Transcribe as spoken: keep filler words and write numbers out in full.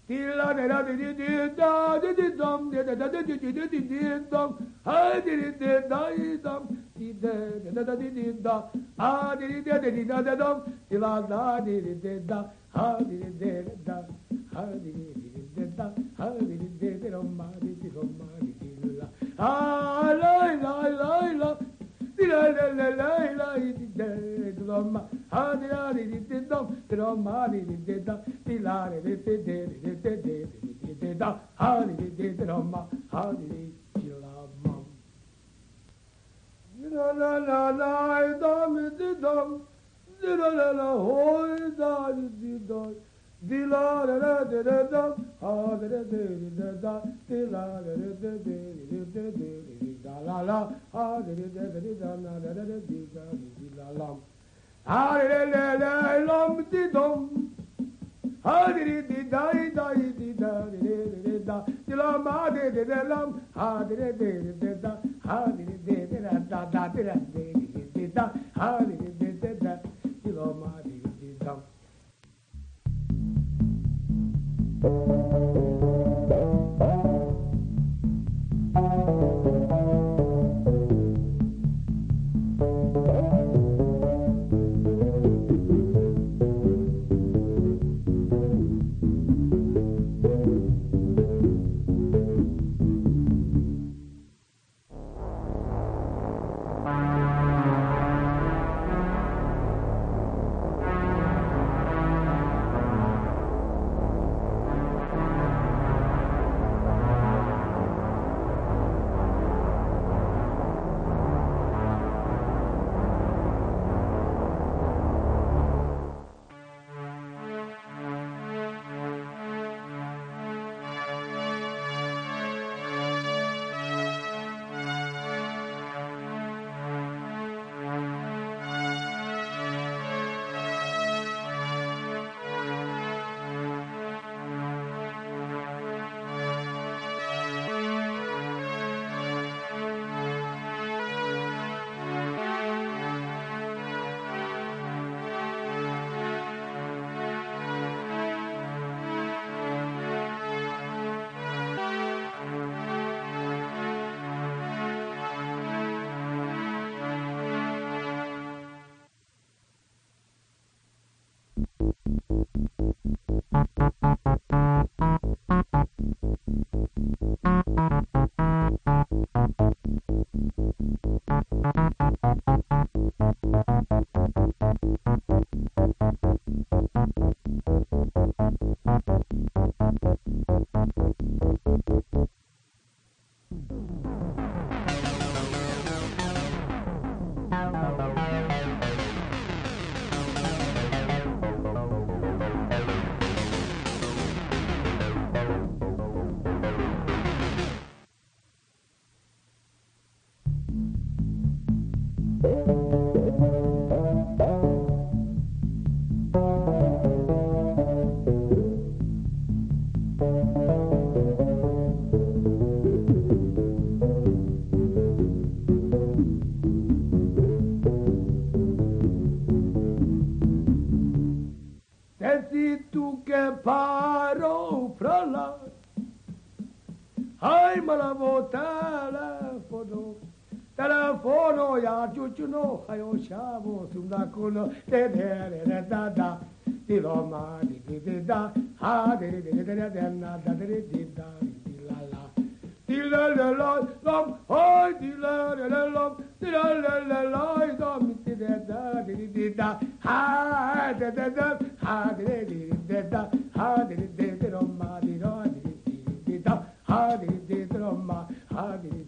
di la di la di di di da di di dum di da da di di di di di dum ha di di di da di dum di da da da di di da ha di di di di da da dum di la da di di di da ha di di di da ha di di di da ha di di di di dum ma di di dum ma di di la ah la la la la di la la la la la di di dum ha di la di di dum di dum ma di di di da di la di di di di di di di da ha di di di dum ma ha di di la ma di la la la la dum di dum di la la la ho da di da di la la la di da dum ha di di di da di la la di di di di di da la la ha di di di da na da da di da di la la ha di la la lum di dum ha di di da da di da di di da di la ma di di da lam ha di di di da ha di di di da da da di da di di da ha di di di da di la ma di di da tu che paro fra la hai ma la vo telefono telefono ya ciucciuno hayo shavo sunda kuno de de de da da di lo ma di di di da ha di di di di da na da di di da di la la di la la la lom hai di la la la lom di la la la la do mi di da di di da ha da da da ha di di di da ha di di di ro ma di ro di di di da ha di di di ro ma ha di